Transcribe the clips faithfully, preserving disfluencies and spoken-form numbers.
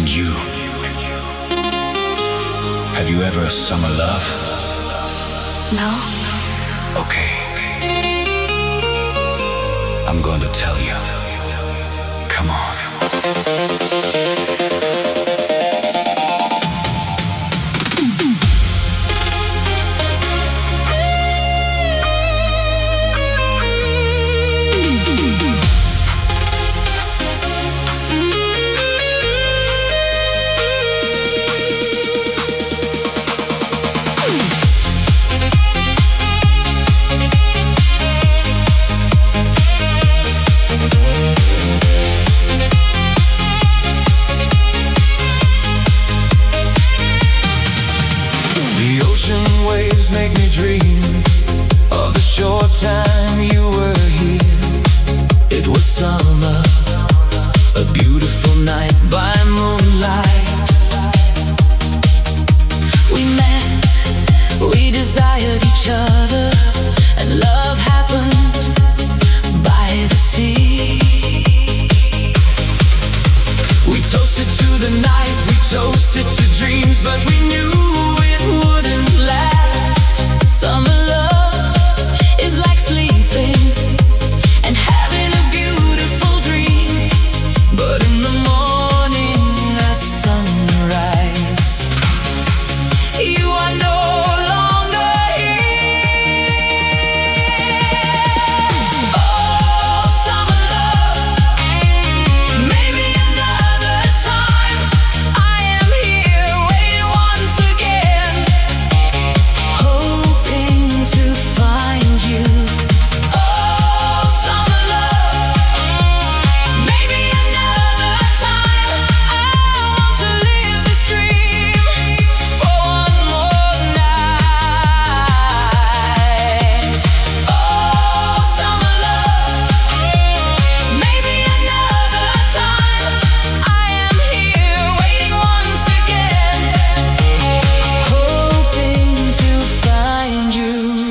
And you. Have you ever summer love? No. Okay. I'm going to tell you. Come on. Make me dream of the short time you were here. It was summer, a beautiful night by moonlight. We met, we desired each other, and love happened by the sea. We toasted to the night, we toasted to dreams, but we knew it wouldn't last. Summer love is like sleeping and having a beautiful dream, but in the morning at sunrise, you are no longer here. Oh, summer love, maybe another time. I am here waiting once again, hoping to find you. Oh, summer love, maybe another time. I want to live this dream for one more night. Oh, summer love, maybe another time. I am here waiting once again, hoping to find you.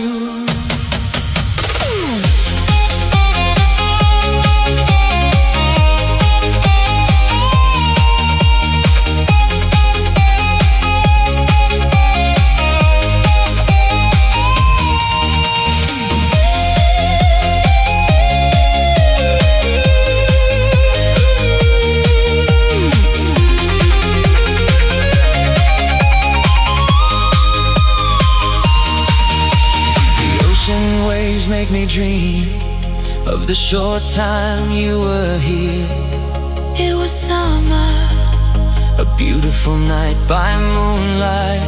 the ocean waves make me dream of the short time you were here. It was summer, A beautiful night by moonlight.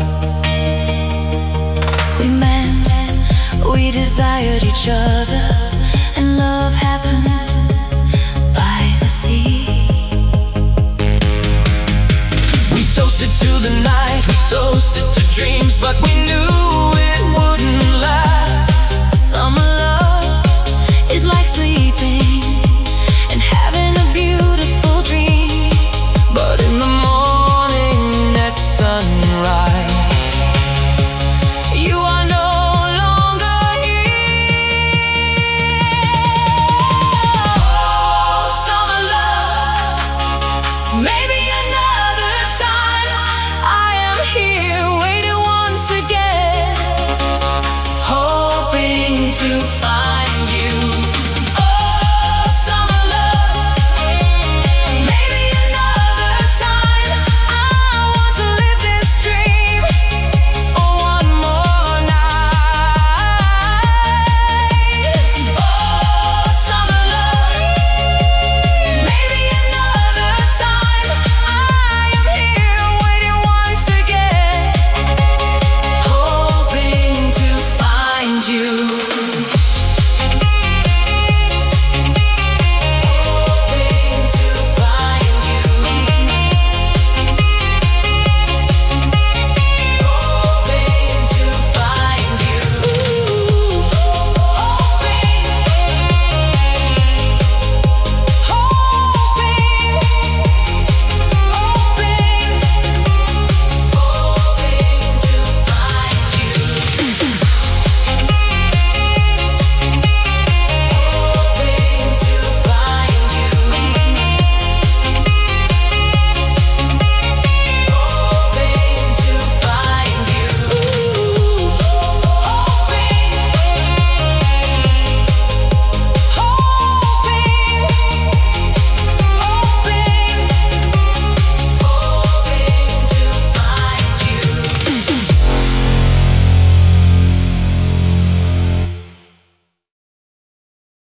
we met, we desired each other, and love happened by the sea. We toasted to the night, we toasted to dreams, but we